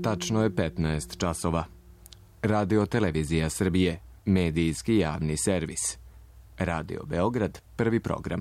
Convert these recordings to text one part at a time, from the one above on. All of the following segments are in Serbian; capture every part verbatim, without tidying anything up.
Tačno je petnaest časova. Radio Televizija Srbije, medijski javni servis. Radio Beograd, prvi program.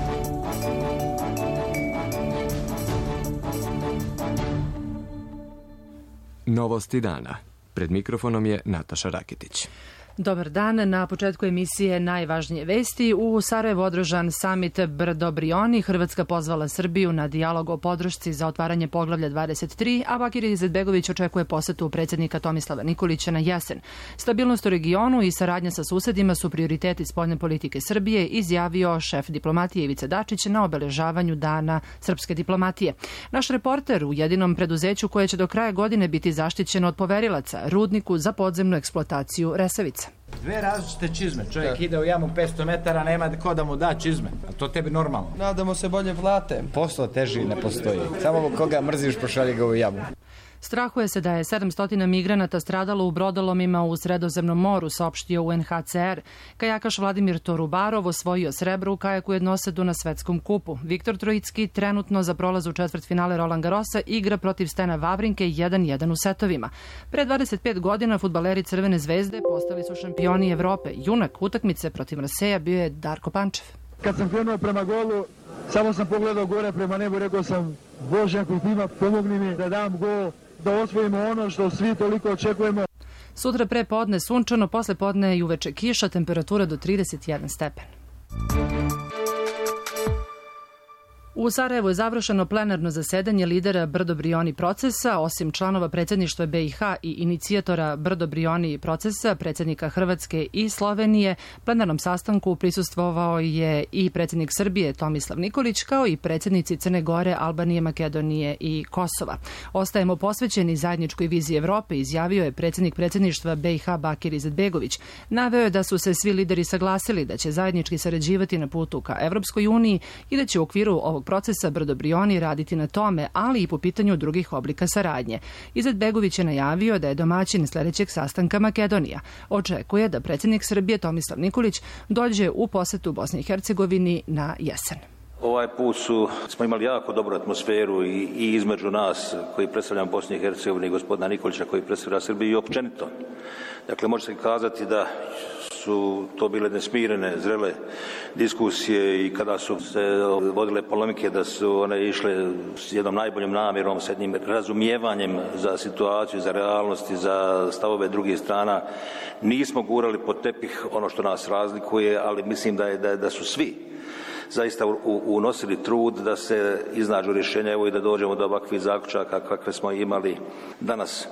Novosti dana. Pred mikrofonom je Nataša Rakitić. Dobar dan, na početku emisije najvažnije vesti. U Sarajevu održan samit Brdo Brioni, Hrvatska pozvala Srbiju na dijalog o podršci za otvaranje poglavlja dvadeset tri, a Bakir Izetbegović očekuje posetu predsjednika Tomislava Nikolića na jesen. Stabilnost u regionu i saradnja sa susedima su prioriteti spoljne politike Srbije, izjavio šef diplomatije Ivica Dačić na obeležavanju dana srpske diplomatije. Naš reporter u jedinom preduzeću koje će do kraja godine biti zaštićeno od poverilaca, rudniku za podzemnu eksploataciju Resavica. Dve različite čizme. Čovjek ide u jamu petsto metara, nema ko da mu da čizme. A to tebi normalno. Nadamo se bolje plate. Posao teži ne postoji. Samo koga mrziš, pošalji ga u jamu. Strahuje se da je sedamsto migranata stradalo u brodolomima u Sredozemnom moru, saopštio U N H C R. Kajakaš Vladimir Torubarov osvojio srebro u kajaku jednosedu na svetskom kupu. Viktor Trojicki trenutno za prolaz u četvrtfinale Roland Garrosa igra protiv Stena Vavrinke jedan jedan u setovima. Pre dvadeset pet godina fudbaleri Crvene zvezde postali su šampioni Evrope. Junak utakmice protiv Marseja bio je Darko Pančev. Kad sam krenuo prema golu, samo sam pogledao gore prema nebu i rekao sam: Bože, ako ti ima, pomogni mi da dam gol, da osvojimo ono što svi toliko očekujemo. Sutra pre podne sunčano, posle podne i uveče kiša, temperatura do trideset jedan stepen. U Sarajevu je završeno plenarno zasedanje lidera Brdo Brioni procesa. Osim članova predsjedništva B i H i inicijatora Brdo Brioni procesa, predsjednika Hrvatske i Slovenije, plenarnom sastanku prisustvovao je i predsjednik Srbije Tomislav Nikolić, kao i predsjednici Crne Gore, Albanije, Makedonije i Kosova. Ostajemo posvećeni zajedničkoj viziji Evrope, izjavio je predsjednik predsjedništva B i H Bakir Izetbegović. Naveo je da su se svi lideri saglasili da će zajednički sarađivati na putu ka Evropskoj uniji i da će u okviru ovog procesa Brdo Brioni raditi na tome, ali i po pitanju drugih oblika saradnje. Izetbegović je najavio da je domaćin sljedećeg sastanka Makedonija. Očekuje da predsjednik Srbije Tomislav Nikolić dođe u posetu Bosni i Hercegovini na jesen. Ovaj put su, smo imali jako dobru atmosferu i, i između nas koji predstavljamo Bosni i Hercegovini i gospodina Nikolića koji predstavlja Srbiju i općenito. Dakle, može se kazati da su to bile nesmirene, zrele diskusije i kada su se vodile polemike da su one išle s jednom najboljom namjerom, s jednim razumijevanjem za situaciju, za realnost i za stavove drugih strana. Nismo gurali pod tepih ono što nas razlikuje, ali mislim da, je, da, da su svi zaista unosili trud da se iznađu rješenja, evo i da dođemo do ovakvih zaključaka kakve smo imali danas.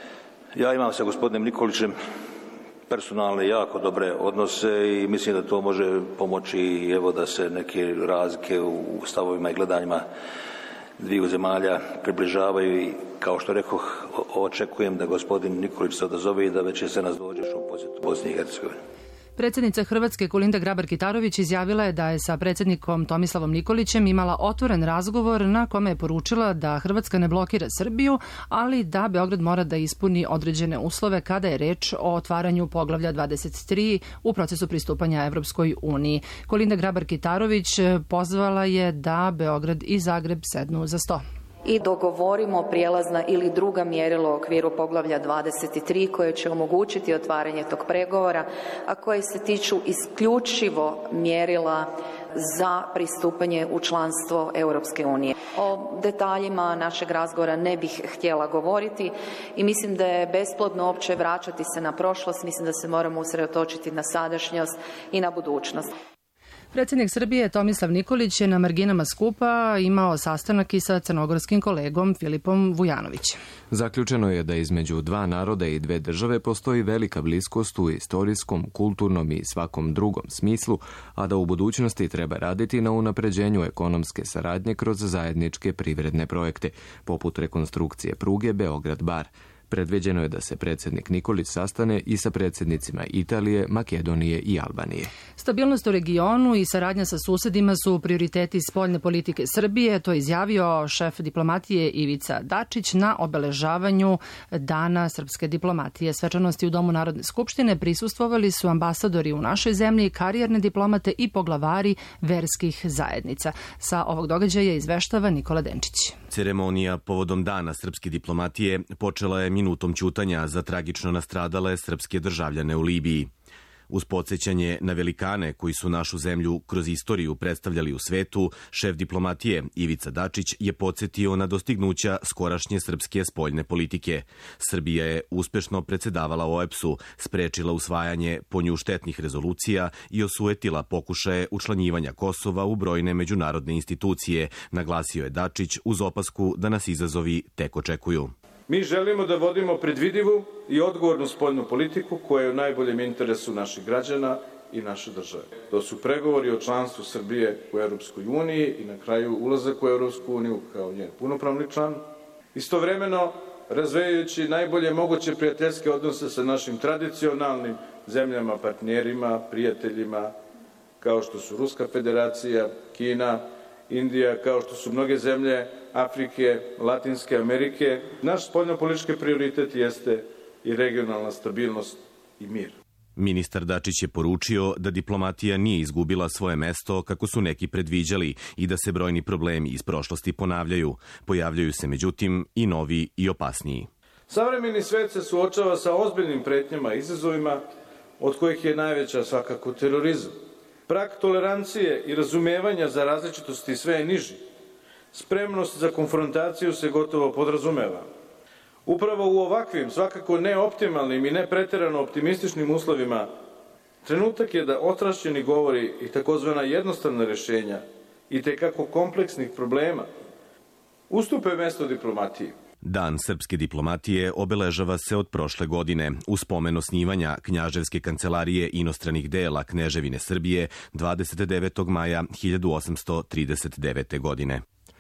Ja imam sa gospodinom Nikolićem personalne jako dobre odnose i mislim da to može pomoći evo da se neke razlike u stavovima i gledanjima dviju zemalja približavaju i kao što rekoh, očekujem da gospodin Nikolić se odazove i da već se nas dođeš u posjetu Bosni i Hercegovini. Predsjednica Hrvatske Kolinda Grabar-Kitarović izjavila je da je sa predsjednikom Tomislavom Nikolićem imala otvoren razgovor na kome je poručila da Hrvatska ne blokira Srbiju, ali da Beograd mora da ispuni određene uslove kada je reč o otvaranju poglavlja dvadeset tri u procesu pristupanja Evropskoj uniji. Kolinda Grabar-Kitarović pozvala je da Beograd i Zagreb sednu za sto i dogovorimo prijelazna ili druga mjerila u okviru poglavlja dvadeset tri koje će omogućiti otvaranje tog pregovora, a koje se tiču isključivo mjerila za pristupanje u članstvo Europske unije. O detaljima našeg razgovora ne bih htjela govoriti i mislim da je besplodno uopće vraćati se na prošlost, mislim da se moramo usredotočiti na sadašnjost i na budućnost. Predsjednik Srbije Tomislav Nikolić je na marginama skupa imao sastanak i sa crnogorskim kolegom Filipom Vujanovićem. Zaključeno je da između dva naroda i dve države postoji velika bliskost u istorijskom, kulturnom i svakom drugom smislu, a da u budućnosti treba raditi na unapređenju ekonomske saradnje kroz zajedničke privredne projekte, poput rekonstrukcije pruge Beograd-Bar. Predviđeno je da se predsjednik Nikolić sastane i sa predsjednicima Italije, Makedonije i Albanije. Stabilnost u regionu i saradnja sa susedima su prioriteti spoljne politike Srbije, to je izjavio šef diplomatije Ivica Dačić na obeležavanju Dana srpske diplomatije. Svečanosti u Domu Narodne skupštine prisustvovali su ambasadori u našoj zemlji, karijerne diplomate i poglavari verskih zajednica. Sa ovog događaja izveštava Nikola Denčić. Ceremonija povodom Dana srpske diplomatije počela je minutom ćutanja za tragično nastradale srpske državljane u Libiji. Uz podsjećanje na velikane koji su našu zemlju kroz istoriju predstavljali u svetu, šef diplomatije Ivica Dačić je podsjetio na dostignuća skorašnje srpske spoljne politike. Srbija je uspešno predsedavala O E B S-u, sprečila usvajanje po nju štetnih rezolucija i osujetila pokušaje učlanjivanja Kosova u brojne međunarodne institucije, naglasio je Dačić uz opasku da nas izazovi tek očekuju. Mi želimo da vodimo predvidivu i odgovornu spoljnu politiku koja je u najboljem interesu naših građana i naše države. To su pregovori o članstvu Srbije u Europskoj uniji i na kraju ulazak u Europsku uniju kao njen punopravni član. Istovremeno razvijajući najbolje moguće prijateljske odnose sa našim tradicionalnim zemljama, partnerima, prijateljima, kao što su Ruska federacija, Kina, Indija, kao što su mnoge zemlje Afrike, Latinske Amerike. Naš spoljnopolitički prioritet jeste i regionalna stabilnost i mir. Ministar Dačić je poručio da diplomatija nije izgubila svoje mesto kako su neki predviđali i da se brojni problemi iz prošlosti ponavljaju. Pojavljaju se međutim i novi i opasniji. Savremeni svet se suočava sa ozbiljnim pretnjama i izazovima, od kojih je najveća svakako terorizam. Prag tolerancije i razumevanja za različitosti sve je niži. Spremnost za konfrontaciju se gotovo podrazumeva. Upravo u ovakvim, svakako neoptimalnim i ne preterano optimističnim uslovima, trenutak je da otrašćeni govori i takozvana jednostavna rješenja i tekako kompleksnih problema ustupe mesto diplomatiji. Dan srpske diplomatije obeležava se od prošle godine u spomen osnivanja Knjaževske kancelarije inostranih dela Kneževine Srbije dvadeset devetog maja hiljadu osamsto trideset devete. godine.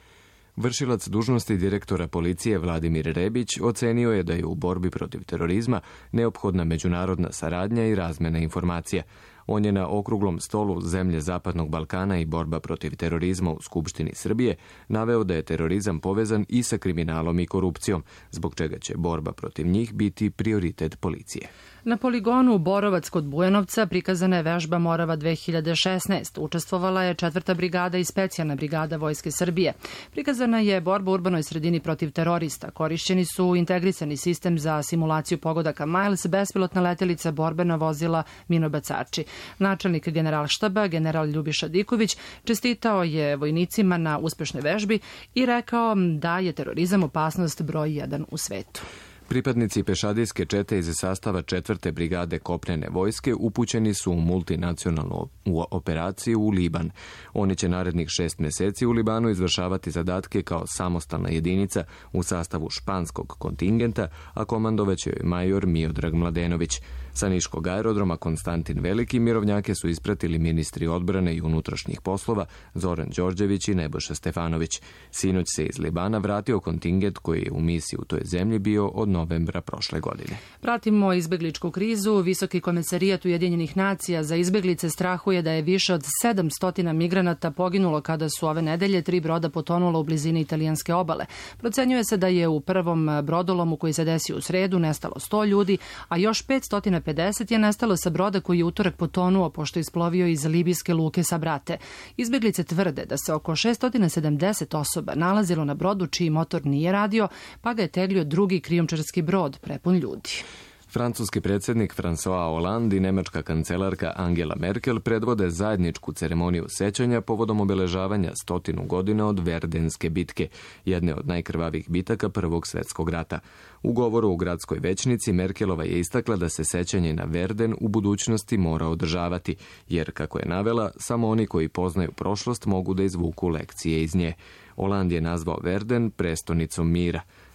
Vršilac dužnosti direktora policije Vladimir Rebić ocenio je da je u borbi protiv terorizma neophodna međunarodna saradnja i razmena informacija. On je na okruglom stolu Zemlje Zapadnog Balkana i borba protiv terorizma u Skupštini Srbije naveo da je terorizam povezan i sa kriminalom i korupcijom, zbog čega će borba protiv njih biti prioritet policije. Na poligonu Borovac kod Bujanovca prikazana je vežba Morava dve hiljade šesnaest. Učestvovala je četvrta brigada i specijalna brigada Vojske Srbije. Prikazana je borba u urbanoj sredini protiv terorista. Korišćeni su integrisani sistem za simulaciju pogodaka Miles, bespilotna letelica, borbena vozila, minobacači. Načelnik generalštaba, general Ljubiša Diković, čestitao je vojnicima na uspešnoj vežbi i rekao da je terorizam opasnost broj jedan u svetu. Pripadnici pešadijske čete iz sastava četvrte brigade kopnene vojske upućeni su u multinacionalnu operaciju u Liban. Oni će narednih šest mjeseci u Libanu izvršavati zadatke kao samostalna jedinica u sastavu španskog kontingenta, a komandovaće joj major Miodrag Mladenović. Sa niškog aerodroma Konstantin Veliki mirovnjake su ispratili ministri odbrane i unutrašnjih poslova Zoran Đorđević i Nebojša Stefanović. Sinoć se iz Libana vratio kontingent koji je u misiji u toj zemlji bio od novembra prošle godine. Pratimo izbegličku krizu. Visoki komesarijat Ujedinjenih nacija za izbeglice strahuje da je više od sedamsto migranata poginulo kada su ove nedelje tri broda potonula u blizini italijanske obale. Procenjuje se da je u prvom brodolomu koji se desio u sredu nestalo sto ljudi, a još petsto pedeset je nestalo sa broda koji je utorak potonuo pošto je isplovio iz libijske luke Sabrate. Izbeglice tvrde da se oko šesto sedamdeset osoba nalazilo na brodu čiji motor nije radio, pa ga je teglio drugi krijumčarski brod prepun ljudi. Francuski predsjednik François Hollande i nemačka kancelarka Angela Merkel predvode zajedničku ceremoniju sećanja povodom obeležavanja stotinu godina od Verdenske bitke, jedne od najkrvavih bitaka Prvog svjetskog rata. U govoru u gradskoj većnici Merkelova je istakla da se sećanje na Verden u budućnosti mora održavati, jer, kako je navela, samo oni koji poznaju prošlost mogu da izvuku lekcije iz nje. Hollande je nazvao Verden prestonicom mira.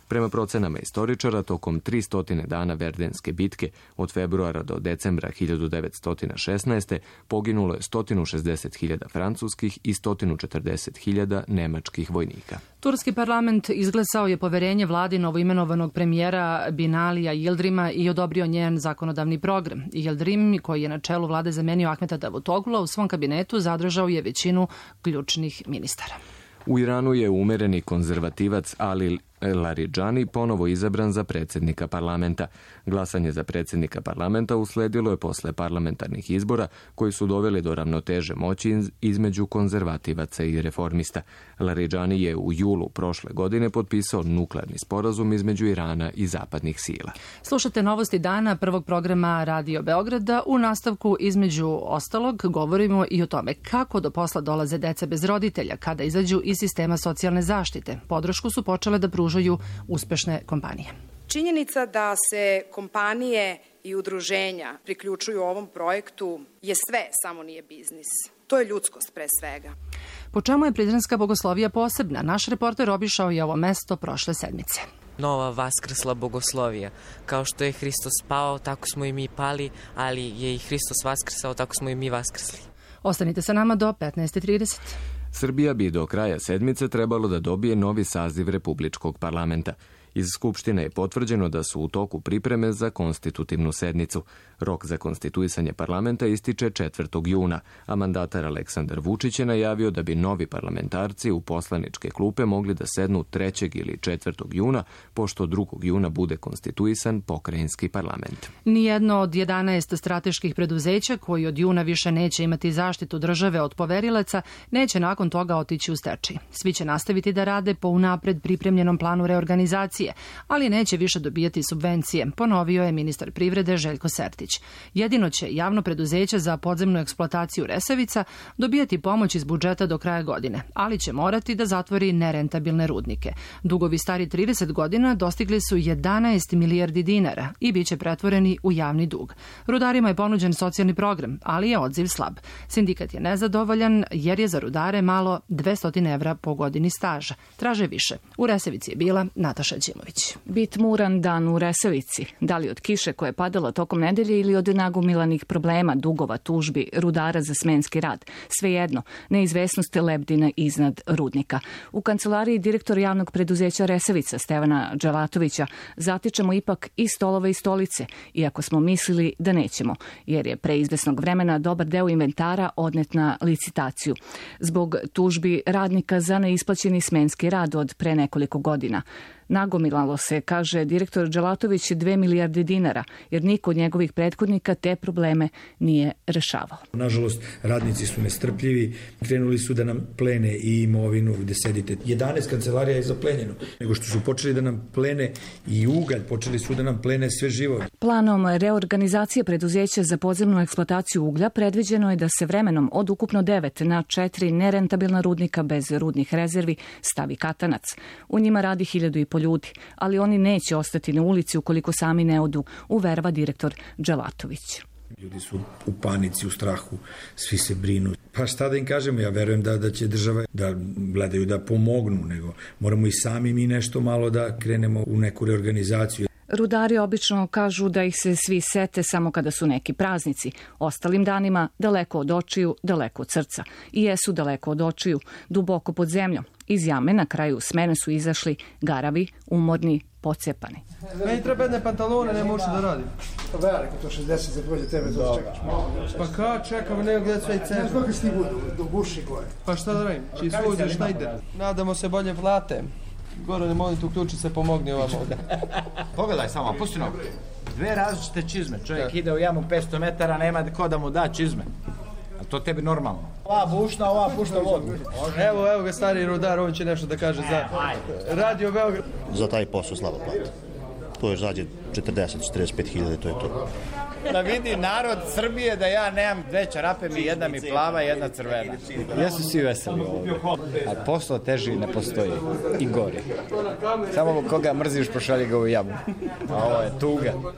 Prema procenama istoričara, tokom tristo dana Verdenske bitke od februara do decembra hiljadu devetsto šesnaeste. poginulo je sto šezdeset hiljada francuskih i sto četrdeset hiljada nemačkih vojnika. Turski parlament izglasao je poverenje vladi novoimenovanog premijera Binalija Yıldırım'a i odobrio njen zakonodavni program. Yıldırım, koji je na čelu vlade zamenio Ahmeta Davutoglu, u svom kabinetu zadržao je većinu ključnih ministara. U Iranu je umereni konzervativac Ali Laridžani ponovo izabran za predsjednika parlamenta. Glasanje za predsjednika parlamenta usledilo je posle parlamentarnih izbora koji su doveli do ravnoteže moći između konzervativaca i reformista. Laridžani je u julu prošle godine potpisao nuklearni sporazum između Irana i zapadnih sila. Slušate novosti dana prvog programa Radio Beograda. U nastavku između ostalog govorimo i o tome kako do posla dolaze deca bez roditelja kada izađu iz sistema socijalne zaštite. Podršku su počele da pružaju uspešne kompanije. Činjenica da se kompanije i udruženja priključuju ovom projektu je sve, samo nije biznis. To je ljudskost pre svega. Po čemu je Prizrenska bogoslovija posebna? Naš reporter obišao je ovo mesto prošle sedmice. Nova vaskrsla bogoslovija. Kao što je Hristos pao, tako smo i mi pali, ali je i Hristos vaskrsao, tako smo i mi vaskrsli. Ostanite sa nama do petnaest i trideset. Srbija bi do kraja sedmice trebalo da dobije novi saziv Republičkog parlamenta. Iz Skupštine je potvrđeno da su u toku pripreme za konstitutivnu sednicu. Rok za konstituisanje parlamenta ističe četvrtog juna, a mandatar Aleksandar Vučić je najavio da bi novi parlamentarci u poslaničke klupe mogli da sednu trećeg ili četvrtog juna, pošto drugog juna bude konstituisan pokrajinski parlament. Nijedno od jedanaest strateških preduzeća koji od juna više neće imati zaštitu države od poverilaca neće nakon toga otići u stečaj. Svi će nastaviti da rade po unapred pripremljenom planu reorganizacije, ali neće više dobijati subvencije, ponovio je ministar privrede Željko Sertić. Jedino će javno preduzeće za podzemnu eksploataciju Resavica dobijati pomoć iz budžeta do kraja godine, ali će morati da zatvori nerentabilne rudnike. Dugovi stari trideset godina dostigli su jedanaest milijardi dinara i bit će pretvoreni u javni dug. Rudarima je ponuđen socijalni program, ali je odziv slab. Sindikat je nezadovoljan jer je za rudare malo dvesta evra po godini staža. Traže više. U Resavici je bila Nataša Đimović. Bit muran dan u Resavici. Da li od kiše koje je padala tokom nedelje ili od nagomilanih problema, dugova, tužbi, rudara za smenski rad. Svejedno, neizvesnost lebdina iznad rudnika. U kancelariji direktora javnog preduzeća Resavica Stevana Đelatovića zatičemo ipak i stolove i stolice, iako smo mislili da nećemo, jer je pre izvesnog vremena dobar deo inventara odnet na licitaciju. Zbog tužbi radnika za neisplaćeni smenski rad od pre nekoliko godina. Nagomilalo se, kaže direktor Đelatović, dve milijarde dinara, jer niko od njegovih prethodnika te probleme nije rešavao. Nažalost, radnici su nestrpljivi, krenuli su da nam plene i imovinu gde sedite. jedanaest kancelarija je zaplenjeno, nego što su počeli da nam plene i ugalj, počeli su da nam plene sve živo. Planom reorganizacije preduzeća za podzemnu eksploataciju uglja predviđeno je da se vremenom od ukupno devet na četiri nerentabilna rudnika bez rudnih rezervi stavi katanac. U njima radi hiljadu i po ljudi, ali oni neće ostati na ulici ukoliko sami ne odu, uverava direktor Đelatović. Ljudi su u panici, u strahu, svi se brinu. Pa šta da im kažemo, ja verujem da, da će država da gledaju da pomognu, nego moramo i sami mi nešto malo da krenemo u neku reorganizaciju. Rudari obično kažu da ih se svi sete samo kada su neki praznici. Ostalim danima daleko od očiju, daleko od srca. I jesu daleko od očiju, duboko pod zemljom. Iz jame na kraju smene su izašli garavi, umorni, pocepani. Meni treba jedne pantalone, ne možeš da radim. Pa veliko, to šezdeset za bolje tebe, to čekaš malo. Pa kao čekam, nego gledati sve i cene. Ne znam kako si budu, do guši gore. Pa šta da radim, čiji svoj za šta ide? Nadamo se bolje plate. Gorane, molim tu ključi se pomogni ovam ovdje. Pogledaj samo, pusti nogu. Dve različite čizme. Čovjek ide u jamu petsto metara, nema ko da mu da čizme. A to tebi normalno. Ova bušna, ova pušta vodu. Evo, evo ga stari rudar, on će nešto da kaže za Radio Beograd. Za taj posao slabo plata. To je zađe četrdeset do četrdeset pet hiljada, to je to. Da vidi narod Srbije da ja nemam dve čarape, mi jedna mi plava, jedna crvena. Jesu svi veseli ovdje. A posao teži ne postoji. I gori. Samo koga mrziš, pošalji ga u jamu. A ovo je tuga.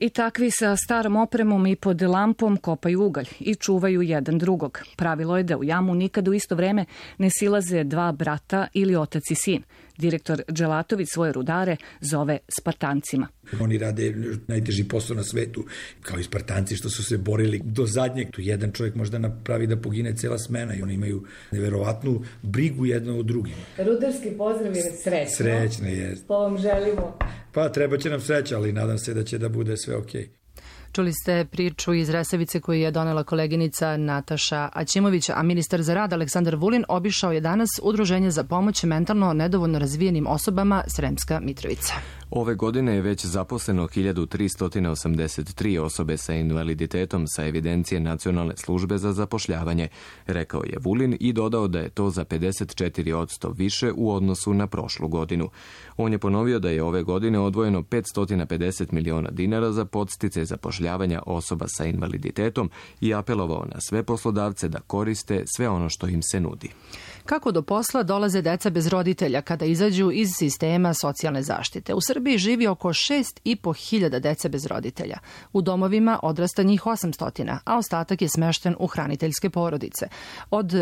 I takvi sa starom opremom i pod lampom kopaju ugalj i čuvaju jedan drugog. Pravilo je da u jamu nikada u isto vreme ne silaze dva brata ili otac i sin. Direktor Dželatović svoje rudare zove Spartancima. Oni rade najteži posao na svetu, kao i Spartanci što su se borili do zadnjeg. Tu jedan čovjek možda napravi da pogine cela smena i oni imaju neverovatnu brigu jedno od drugim. Rudarski pozdrav je srećno. Srećno je. To vam želimo. Pa treba će nam sreća, ali nadam se da će da bude sve okej. Čuli ste priču iz Resavice koju je donela koleginica Nataša Aćimović, a ministar za rad Aleksandar Vulin obišao je danas Udruženje za pomoć mentalno nedovoljno razvijenim osobama Sremska Mitrovica. Ove godine je već zaposleno hiljadu tristo osamdeset tri osobe sa invaliditetom sa evidencije Nacionalne službe za zapošljavanje, rekao je Vulin i dodao da je to za pedeset četiri posto više u odnosu na prošlu godinu. On je ponovio da je ove godine odvojeno petsto pedeset miliona dinara za podstice zapošljavanja osoba sa invaliditetom i apelovao na sve poslodavce da koriste sve ono što im se nudi. Kako do posla dolaze deca bez roditelja kada izađu iz sistema socijalne zaštite? U Srbiji živi oko šest i po hiljada dece bez roditelja. U domovima odrasta njih osamsto, a ostatak je smešten u hraniteljske porodice. Od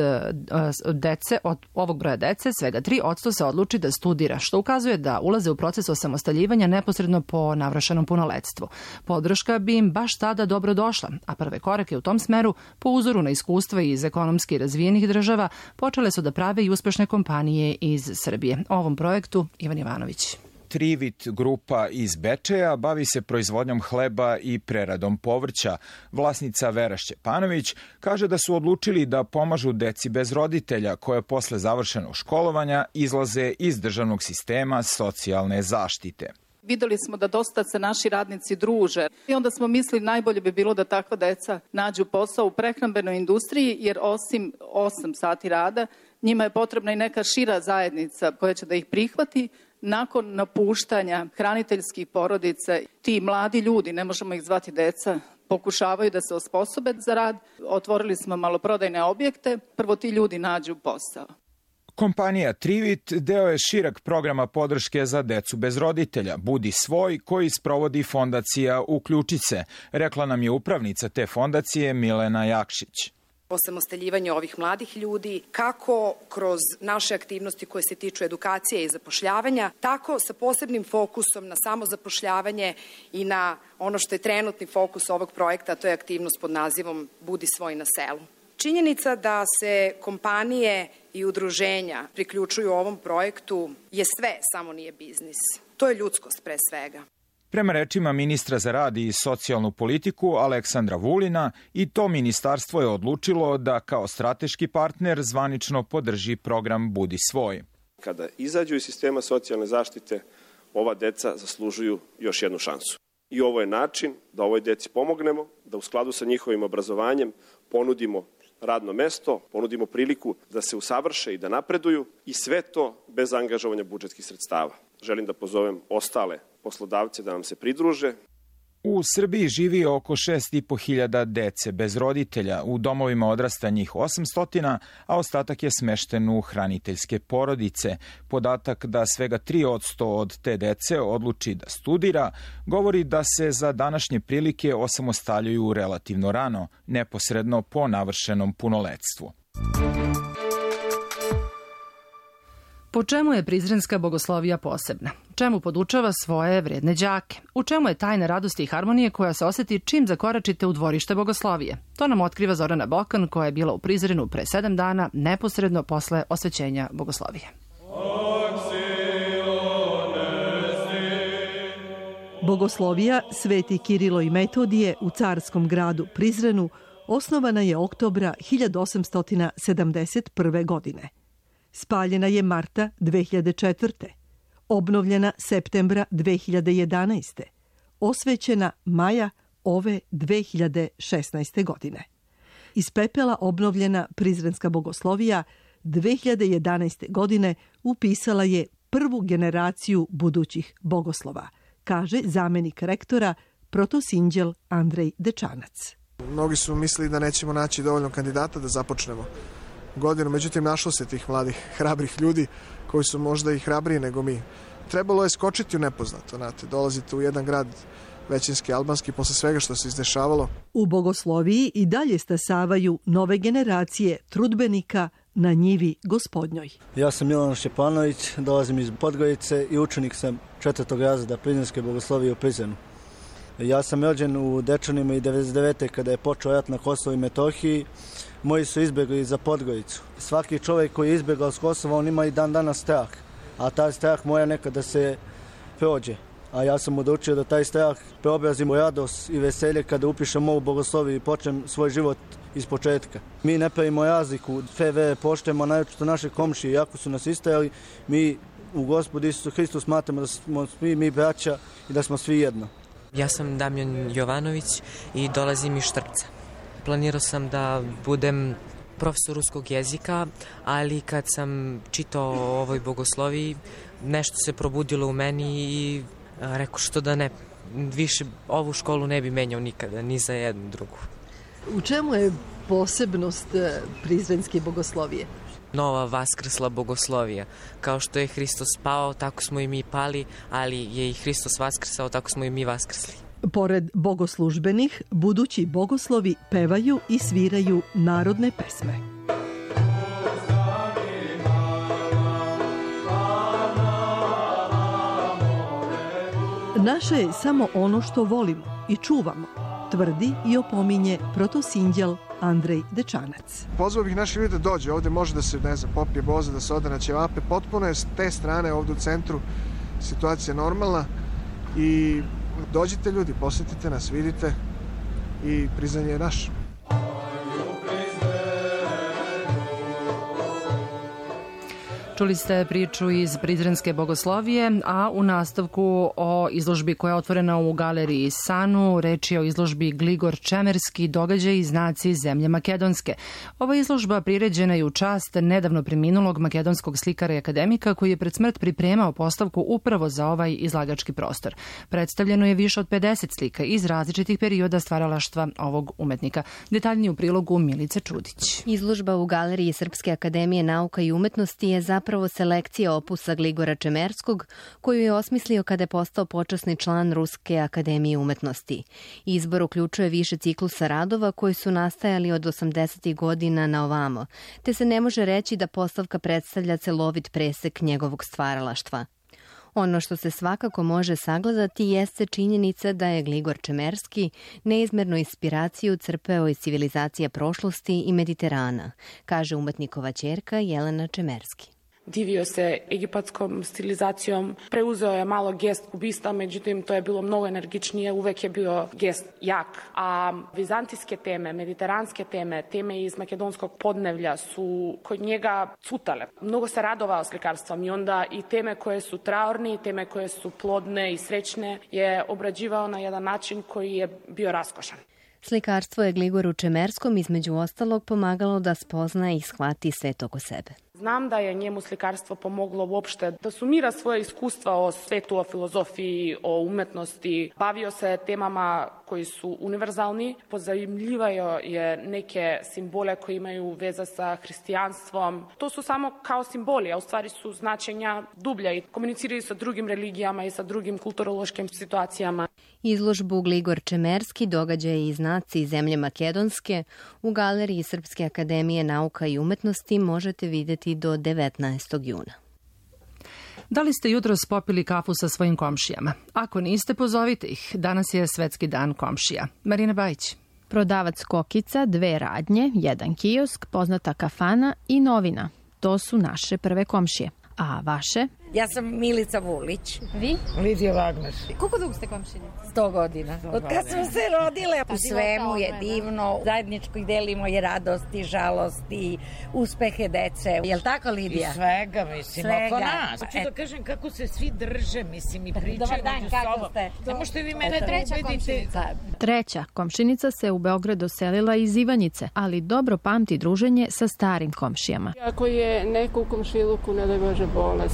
dece, od ovog broja dece, svega tri posto se odluči da studira, što ukazuje da ulaze u proces osamostaljivanja neposredno po navršenom punoletstvu. Podrška bi im baš tada dobro došla, a prve korake u tom smeru, po uzoru na iskustva iz ekonomski razvijenih država, počele su da prave i uspešne kompanije iz Srbije. O ovom projektu Ivan Ivanović. Trivit grupa iz Bečeja bavi se proizvodnjom hleba i preradom povrća. Vlasnica Vera Šćepanović kaže da su odlučili da pomažu deci bez roditelja koje posle završenog školovanja izlaze iz državnog sistema socijalne zaštite. Videli smo da dosta se naši radnici druže i onda smo mislili najbolje bi bilo da takva deca nađu posao u prehrambenoj industriji, jer osim osam sati rada njima je potrebna i neka šira zajednica koja će da ih prihvati. Nakon napuštanja hraniteljskih porodica, ti mladi ljudi, ne možemo ih zvati deca, pokušavaju da se osposobe za rad. Otvorili smo maloprodajne objekte, prvo ti ljudi nađu posao. Kompanija Trivit deo je širok programa podrške za decu bez roditelja, Budi svoj, koji sprovodi fondacija Uključice, rekla nam je upravnica te fondacije Milena Jakšić. Osamostaljivanje ovih mladih ljudi, kako kroz naše aktivnosti koje se tiču edukacije i zapošljavanja, tako sa posebnim fokusom na samozapošljavanje i na ono što je trenutni fokus ovog projekta, a to je aktivnost pod nazivom Budi svoj na selu. Činjenica da se kompanije i udruženja priključuju ovom projektu je sve, samo nije biznis. To je ljudskost pre svega. Prema rečima ministra za rad i socijalnu politiku Aleksandra Vulina, i to ministarstvo je odlučilo da kao strateški partner zvanično podrži program Budi svoj. Kada izađu iz sistema socijalne zaštite, ova deca zaslužuju još jednu šansu. I ovo je način da ovoj deci pomognemo, da u skladu sa njihovim obrazovanjem ponudimo radno mesto, ponudimo priliku da se usavrše i da napreduju, i sve to bez angažovanja budžetskih sredstava. Želim da pozovem ostale poslodavce da nam se pridruže. U Srbiji živi oko šest i po hiljada dece bez roditelja, u domovima odrasta njih osamsto, a ostatak je smešten u hraniteljske porodice. Podatak da svega tri posto od te dece odluči da studira govori da se za današnje prilike osamostaljuju relativno rano, neposredno po navršenom punoletstvu. Po čemu je Prizrenska bogoslovija posebna? Čemu podučava svoje vredne đake? U čemu je tajna radosti i harmonije koja se osjeti čim zakoračite u dvorište bogoslovije? To nam otkriva Zorana Bokan, koja je bila u Prizrenu pre sedam dana, neposredno posle osvećenja bogoslovije. Bogoslovija Sveti Kirilo i Metodije u carskom gradu Prizrenu osnovana je oktobra hiljadu osamsto sedamdeset prve. godine. Spaljena je marta dve hiljade četvrte. Obnovljena septembra dve hiljade jedanaeste. Osvećena maja ove dve hiljade šesnaeste. godine. Iz pepela obnovljena Prizrenska bogoslovija dve hiljade jedanaeste. godine upisala je prvu generaciju budućih bogoslova, kaže zamenik rektora protosinđel Andrej Dečanac. Mnogi su mislili da nećemo naći dovoljno kandidata da započnemo godinu, međutim našlo se tih mladih, hrabrih ljudi koji su možda i hrabriji nego mi. Trebalo je skočiti u nepoznato, znate, dolazite u jedan grad većinski albanski posle svega što se izdešavalo. U Bogosloviji i dalje stasavaju nove generacije trudbenika na njivi Gospodnjoj. Ja sam Milan Šćepanović, dolazim iz Podgorice i učenik sam četvrtog razreda Prizrenske bogoslovije u Prizrenu. Ja sam rođen u Dečanima i devedeset devete kada je počeo rat na Kosovu i Metohiji. Moji su izbjegli za Podgoricu. Svaki čovjek koji je izbjegao s Kosova, on ima i dan danas strah. A taj strah mora nekada se prođe. A ja sam odlučio da taj strah preobrazim u radost i veselje kada upišem ovu bogosloviju i počnem svoj život iz početka. Mi ne pravimo razliku, sve vere poštujemo, naročito naše komšije, jako su nas istajali, mi u Gospodu Isusu Hristu smatramo da smo svi mi braća i da smo svi jedno. Ja sam Damjan Jovanović i dolazim iz Štrpca. Planirao sam da budem profesor ruskog jezika, ali kad sam čitao o ovoj bogosloviji, nešto se probudilo u meni i rekao što da ne, više ovu školu ne bi menjao nikada, ni za jednu drugu. U čemu je posebnost prizrenske bogoslovije? Nova vaskrsla bogoslovija. Kao što je Hristos pao, tako smo i mi pali, ali je i Hristos vaskrsao, tako smo i mi vaskrsli. Pored bogoslužbenih, budući bogoslovi pevaju i sviraju narodne pesme. Naše je samo ono što volimo i čuvamo, tvrdi i opominje protosinđel Andrej Dečanac. Pozvao bih naše ljude da dođe, ovde može da se, ne znam, popije boza, da se ode na ćevape, potpuno je s te strane ovde u centru situacija normalna i dođite ljudi, posjetite nas, vidite i Prizren je naš. Čuli ste priču iz Prizrenske bogoslovije, a u nastavku o izložbi koja je otvorena u galeriji Sanu, reč je o izložbi Gligor Čemerski, događaj i znaci zemlje Makedonske. Ova izložba priređena je u čast nedavno preminulog makedonskog slikara i akademika koji je pred smrt pripremao postavku upravo za ovaj izlagački prostor. Predstavljeno je više od pedeset slika iz različitih perioda stvaralaštva ovog umetnika. Detaljnije u prilogu Milice Čudić. Izložba u galeriji Srpske akademije nauka i umetnosti je zapravo Zapravo selekcija opusa Gligora Čemerskog, koju je osmislio kada je postao počasni član Ruske akademije umetnosti. Izbor uključuje više ciklusa radova koji su nastajali od osamdesetih godina na ovamo, te se ne može reći da postavka predstavlja celovit presek njegovog stvaralaštva. Ono što se svakako može sagledati jeste činjenica da je Gligor Čemerski neizmernu inspiraciju crpeo iz civilizacija prošlosti i Mediterana, kaže umetnikova ćerka Jelena Čemerski. Divio se egipatskom stilizacijom, preuzeo je malo gest kubista, međutim to je bilo mnogo energičnije, uvek je bio gest jak. A vizantijske teme, mediteranske teme, teme iz makedonskog podnevlja su kod njega cutale. Mnogo se radovao slikarstvom i onda i teme koje su traorne, i teme koje su plodne i srećne je obrađivao na jedan način koji je bio raskošan. Slikarstvo je Gligoru Čemerskom između ostalog pomagalo da spozna i shvati svet oko sebe. Znam da je njemu slikarstvo pomoglo uopšte da sumira svoje iskustva o svetu, o filozofiji, o umetnosti. Bavio se temama koji su univerzalni, pozajmljivao je neke simbole koji imaju veze sa hristijanstvom. To su samo kao simboli, a u stvari su značenja dublja i komuniciraju sa drugim religijama i sa drugim kulturološkim situacijama. Izložbu Gligor Čemerski, događaje i znaci zemlje Makedonske u galeriji Srpske akademije nauka i umetnosti možete vidjeti do devetnaestog juna. Da li ste jutros popili kafu sa svojim komšijama? Ako niste, pozovite ih. Danas je Svetski dan komšija. Marina Bajić. Prodavac kokica, dve radnje, jedan kiosk, poznata kafana i novina. To su naše prve komšije. A vaše? Ja sam Milica Vulić. Vi? Lidija Wagner. Koliko dugo ste komšini? Sto godina. Od kad smo se rodile, u svemu je divno. Zajedničko delimo i radosti, žalosti, uspehe dece. Je li tako, Lidija? I svega, mislim, svega. oko nas. Hoću da kažem kako se svi drže, mislim, i pričaju. Dobar dan, kako ste? Samo što vi mene treća ubedite. Komšinica. Treća komšinica se u Beograd doselila iz Ivanjice, ali dobro pamti druženje sa starim komšijama. Ako je neko u komšiluku, ne daj Bože, bolestan,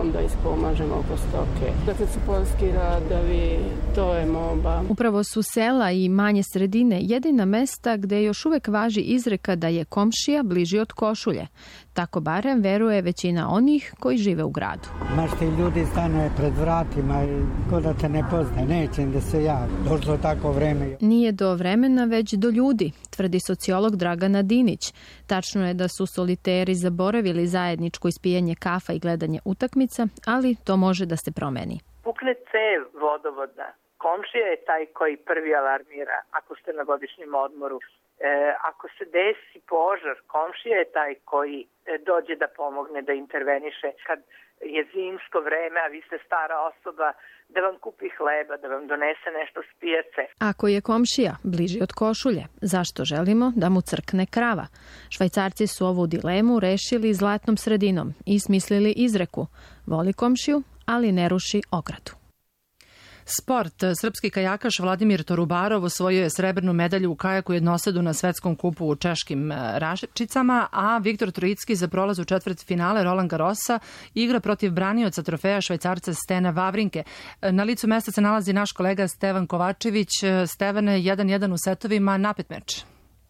onda ispomažemo oko stoke. Dakle su poljski radovi, to je moba. Upravo su sela i manje sredine jedina mesta gde još uvek važi izreka da je komšija bliži od košulje. Tako barem veruje većina onih koji žive u gradu. Maš ti ljudi stanuje pred vratima i ko da te ne poznaje, neće da se javi. Došlo tako vreme. Nije do vremena, već do ljudi, tvrdi sociolog Dragana Dinić. Tačno je da su soliteri zaboravili zajedničko ispijanje kafa i gledanje utakmica, ali to može da se promeni. Pukne cev vodovodna. Komšija je taj koji prvi alarmira ako ste na godišnjem odmoru. E, ako se desi požar, komšija je taj koji dođe da pomogne, da interveniše. Kad je zimsko vreme, a vi ste stara osoba, da vam kupi hleba, da vam donese nešto s pijace. Ako je komšija bliži od košulje, zašto želimo da mu crkne krava? Švajcarci su ovu dilemu rešili zlatnom sredinom i smislili izreku: voli komšiju, ali ne ruši ogradu. Sport. Srpski kajakaš Vladimir Torubarov osvojio je srebrnu medalju u kajaku jednosedu na svetskom kupu u češkim Raščicama, a Viktor Trojicki za prolaz u četvrt finale Roland Garrosa igra protiv branioca trofeja Švajcarca Stena Vavrinke. Na licu mesta se nalazi naš kolega Stevan Kovačević. Stevane, jedan jedan u setovima, napet meč.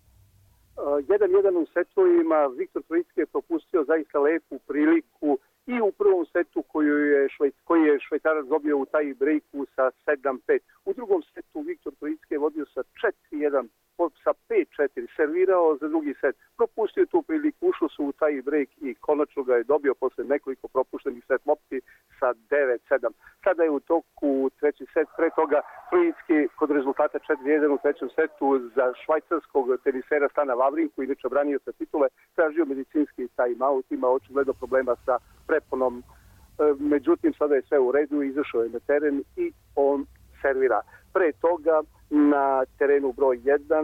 jedan jedan u setovima, Viktor Trojicki je propustio zaista lepu priliku i u prvom setu koju je Švajc, koji je Švajcarac dobio u taj breaku sa sedam pet. U drugom setu Viktor Trojicki je vodio sa četiri jedan, sa pet četiri, servirao za drugi set. Propustio tu priliku, ušao su u taj break i konačno ga je dobio posle nekoliko propuštenih set lopti sa devet sedam. Sada je u toku treći set, pre toga Trojicki kod rezultata četiri jedan u trećem setu za švajcarskog tenisera Stana Vavrinku, inače branio sa titule, tražio medicinski time-out, ima očigledno problema sa preponom. Međutim, sada je sve u redu, izašao je na teren i on servira. Pre toga na terenu broj jedan,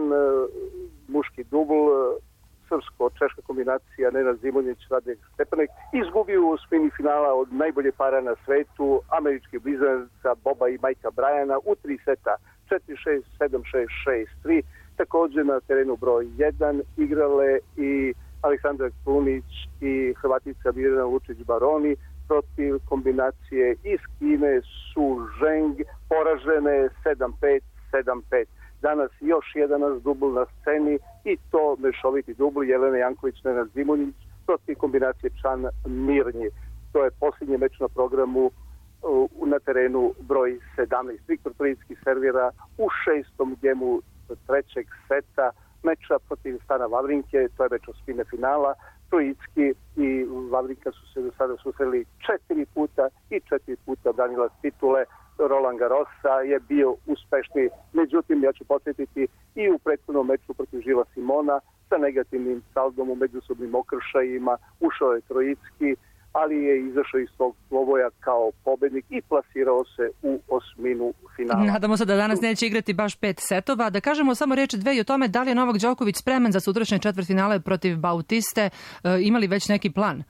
muški dubl, srpsko-češka kombinacija Nenad Zimonjić, Radek Stepanek, izgubio u osmini finala od najbolje para na svetu, američki blizanaca Boba i Majka Brajana u tri seta, četiri šest, sedam šest, šest tri. Također na terenu broj jedan igrale i Aleksandar Krunić i Hrvatica Mirjana Lučić-Baroni protiv kombinacije iz Kine Su Zheng, poražene sedam pet, sedam pet. Danas još jedan nas dubl na sceni i to mešoviti dubl Jelena Janković, Nenad Zimonjić protiv kombinacije Čan Mirnji. To je posljednji meč na programu na terenu broj sedamnaest. Viktor Trojicki servira u šestom gemu trećeg seta meča protiv Stana Vavrinke, to je meč osmine finala. Trojicki i Vavrinka su se do sada susreli četiri puta i četiri puta branila titule. Roland Garrosa je bio uspešni, međutim ja ću podsjetiti i u prethodnom meču protiv Žila Simona sa negativnim saldom u međusobnim okršajima ušao je Trojicki, ali je izašao iz tog dvoboja kao pobednik i plasirao se u osminu finala. Nadamo se da danas neće igrati baš pet setova. Da kažemo samo reč dve i o tome da li je Novak Đoković spreman za sutrašnje četvrtfinale protiv Bautiste. E, imali već neki plan?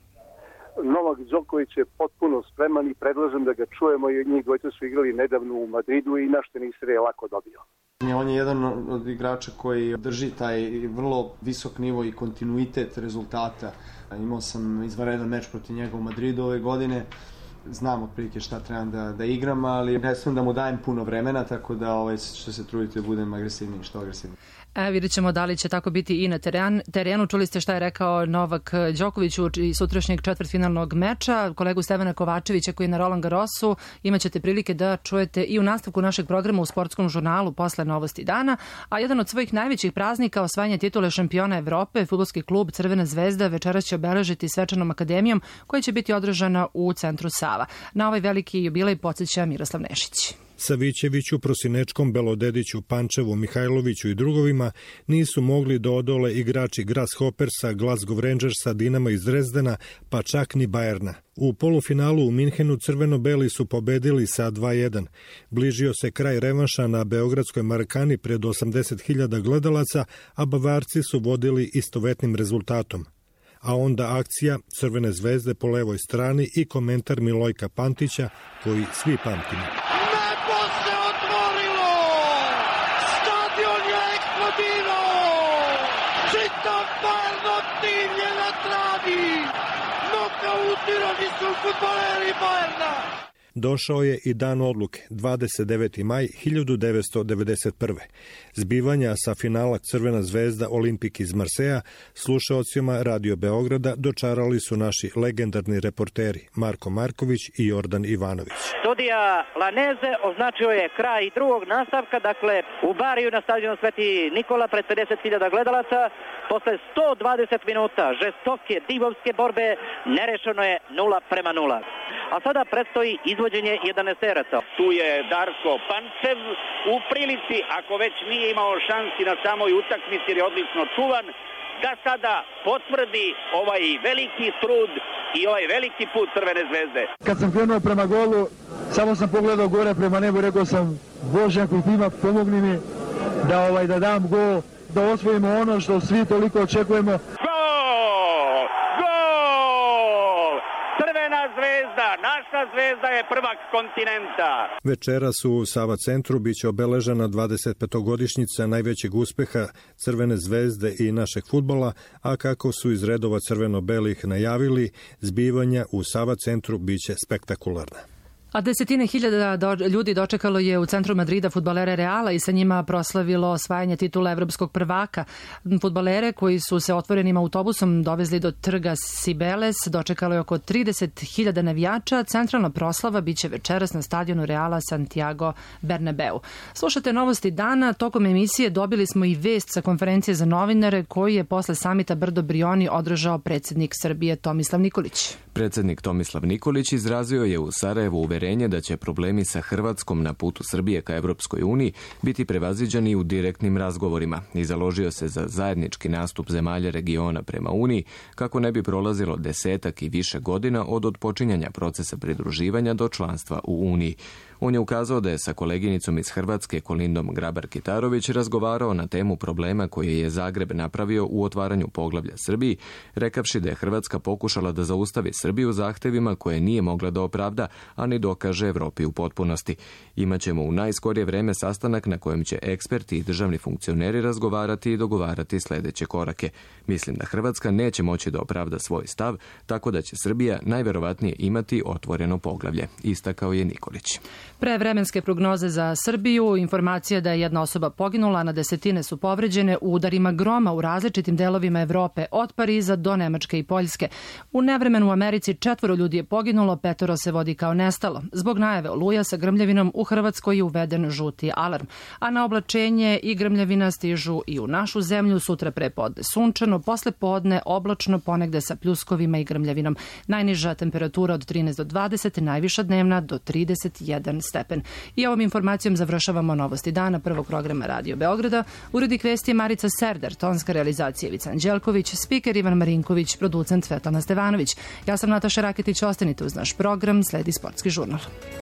Novak Đoković je potpuno spreman i predlažem da ga čujemo, jer njih dvojca su igrali nedavno u Madridu i naš teniser je lako dobio. On je jedan od igrača koji drži taj vrlo visok nivo i kontinuitet rezultata. Imao sam izvanredan meč protiv njega u Madridu ove godine. Znam otprilike šta trebam da, da igram, ali ne smijem da mu dajem puno vremena, tako da ovaj, što se trudite budem agresivniji, što agresivniji. E, vidjet ćemo da li će tako biti i na teren, terenu. Čuli ste šta je rekao Novak Đoković u sutrašnjeg četvrtfinalnog meča. Kolegu Stevana Kovačevića koji je na Roland Garrosu imaćete prilike da čujete i u nastavku našeg programa u sportskom žurnalu posle Novosti dana. A jedan od svojih najvećih praznika, osvajanje titule šampiona Evrope, fudbalski klub Crvena zvezda večeras će obeležiti svečanom akademijom koja će biti održana u centru Sava. Na ovaj veliki jubilej podsjeća Miroslav Nešić. Savićeviću, Prosinečkom, Belodediću, Pančevu, Mihajloviću i drugovima nisu mogli da odole igrači Grasshoppersa, Glasgow Rangersa, Dinama iz Dresdena, pa čak ni Bajerna. U polufinalu u Minhenu crveno-beli su pobedili sa dva jedan. Bližio se kraj revanša na beogradskoj Marakani pred osamdeset hiljada gledalaca, a Bavarci su vodili istovetnim rezultatom. A onda akcija Crvene zvezde po levoj strani i komentar Milojka Pantića koji svi pamtimo. Nebo se otvorilo! Stadion je eksplodirao! Čitav Bayern tim je na travi! Nokautirao Bravi su fudbaleri Bajerna! Došao je i dan odluke, dvadeset deveti maj hiljadu devetsto devedeset prve. Zbivanja sa finala Crvena zvezda Olimpik iz Marseja slušaocima Radio Beograda dočarali su naši legendarni reporteri Marko Marković i Jordan Ivanović. Studija Laneze označio je kraj drugog nastavka, dakle u Bariju na stadionu Sveti Nikola pred pedeset hiljada gledalaca. Posle sto dvadeset minuta žestoke divovske borbe nerešeno je nula prema nula. A sada predstoji izvođenje jedanaesteraca. Tu je Darko Pančev u prilici, ako već nije imao šansi na samoj utakmici jer je odlično čuvan, da sada potvrdi ovaj veliki trud i ovaj veliki put Crvene zvezde. Kad sam krenuo prema golu, samo sam pogledao gore prema nebu, rekao sam, Bože, ako ih ima, pomogni mi da, ovaj, da dam gol, da osvojimo ono što svi toliko očekujemo. Gol! Gol! Crvena zvezda, naša zvezda je prvak kontinenta. Večeras u Sava centru biće obeležena dvadesetpetogodišnjica najvećeg uspeha Crvene zvezde i našeg fudbala, a kako su iz redova crveno-belih najavili, zbivanja u Sava centru biće spektakularna. A desetine hiljada do, ljudi dočekalo je u centru Madrida fudbalere Reala i sa njima proslavilo osvajanje titula evropskog prvaka. Fudbalere koji su se otvorenim autobusom dovezli do trga Cibeles dočekalo je oko trideset hiljada navijača. Centralna proslava biće večeras na stadionu Reala Santiago Bernabeu. Slušate novosti dana. Tokom emisije dobili smo i vest sa konferencije za novinare koju je posle samita Brdo Brioni održao predsjednik Srbije Tomislav Nikolić. Predsjednik Tomislav Nikolić izrazio je u Sarajevu uverenje da će problemi sa Hrvatskom na putu Srbije ka Evropskoj uniji biti prevaziđeni u direktnim razgovorima i založio se za zajednički nastup zemalja regiona prema Uniji kako ne bi prolazilo desetak i više godina od odpočinjanja procesa pridruživanja do članstva u Uniji. On je ukazao da je sa koleginicom iz Hrvatske Kolindom Grabar-Kitarović razgovarao na temu problema koje je Zagreb napravio u otvaranju poglavlja Srbiji, rekavši da je Hrvatska pokušala da zaustavi Srbiju zahtevima koje nije mogla da opravda, a ni dokaže Evropi u potpunosti. Imaćemo u najskorije vreme sastanak na kojem će eksperti i državni funkcioneri razgovarati i dogovarati sljedeće korake. Mislim da Hrvatska neće moći da opravda svoj stav, tako da će Srbija najverovatnije imati otvoreno poglavlje, istakao je Nikolić. Pre vremenske prognoze za Srbiju, informacija da je jedna osoba poginula, na desetine su povređene u udarima groma u različitim delovima Evrope, od Pariza do Nemačke i Poljske. U nevremenu u Americi četvoro ljudi je poginulo, petoro se vodi kao nestalo. Zbog najave oluja sa grmljavinom u Hrvatskoj je uveden žuti alarm. A na oblačenje i grmljavina stižu i u našu zemlju, sutra pre podne sunčano, posle podne oblačno, ponegde sa pljuskovima i grmljavinom. Najniža temperatura od trinaest do dvadeset, najviša dnevna do trideset jedan stepen. I ovom informacijom završavamo novosti dana prvog programa Radio Beograda. Urednik vesti je Marica Serdar, tonska realizacija Ivica Anđelković, spiker Ivan Marinković, producent Svetlana Stevanović. Ja sam Nataša Raketić, ostanite uz naš program, sledi sportski žurnal.